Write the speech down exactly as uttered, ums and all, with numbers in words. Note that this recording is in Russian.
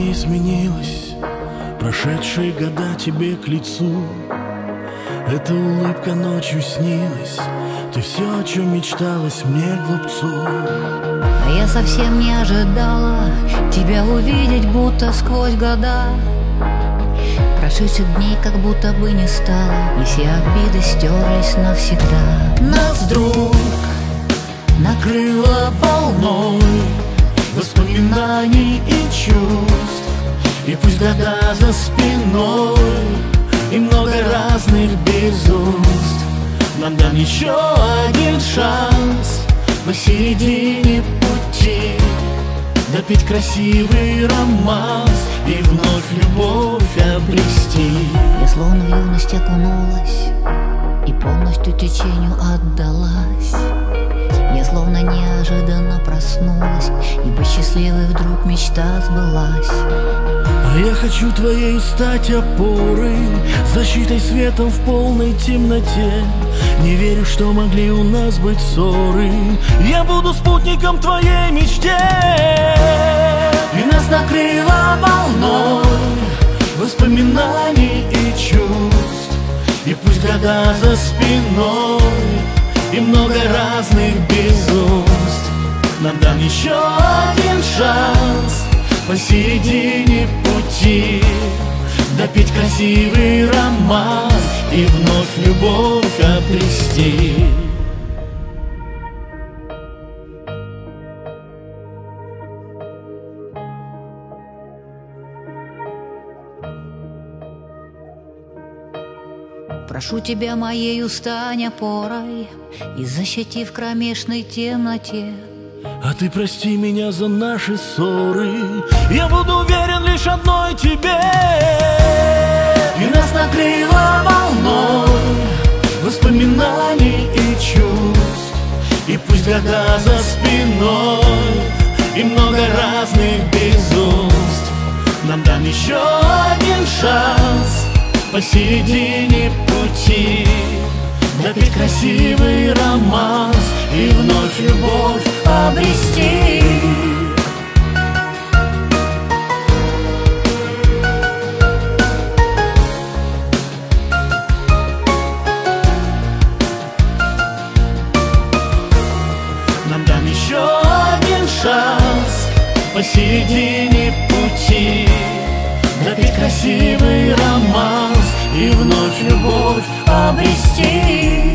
не изменилась, прошедшие года тебе к лицу. Эта улыбка ночью снилась, ты все, о чем мечталась мне, глупцу. А я совсем не ожидала тебя увидеть, будто сквозь года. Прошедших дней как будто бы не стало, и все обиды стерлись навсегда. Нас вдруг накрыло волной воспоминаний и чувств. И пусть года за спиной и много разных безумств, нам дан еще один шанс посередине пути допить красивый романс и вновь любовь обрести. Я словно в юность окунулась и полностью течению отдалась. Я словно неожиданно проснулась, и быть счастливой вдруг мечта сбылась. А я хочу твоей стать опорой, защитой, светом в полной темноте. Не верю, что могли у нас быть ссоры. Я буду спутником твоей мечте. И нас накрыло волной воспоминаний и чувств. И пусть года за спиной и много разных безумств, нам дан еще один шанс посередине пути допить красивый романс и вновь любовь обрести. Прошу тебя, моею стань опорой и защити в кромешной темноте. А ты прости меня за наши ссоры, я буду уверен лишь одной тебе. И нас накрыло волной воспоминаний и чувств. И пусть года за спиной и много разных безумств, нам дан еще один шанс посередине пути допить красивый романс и вновь любовь обрести. Нам дан еще один шанс посередине пути допить красивый романс и вновь любовь обрести.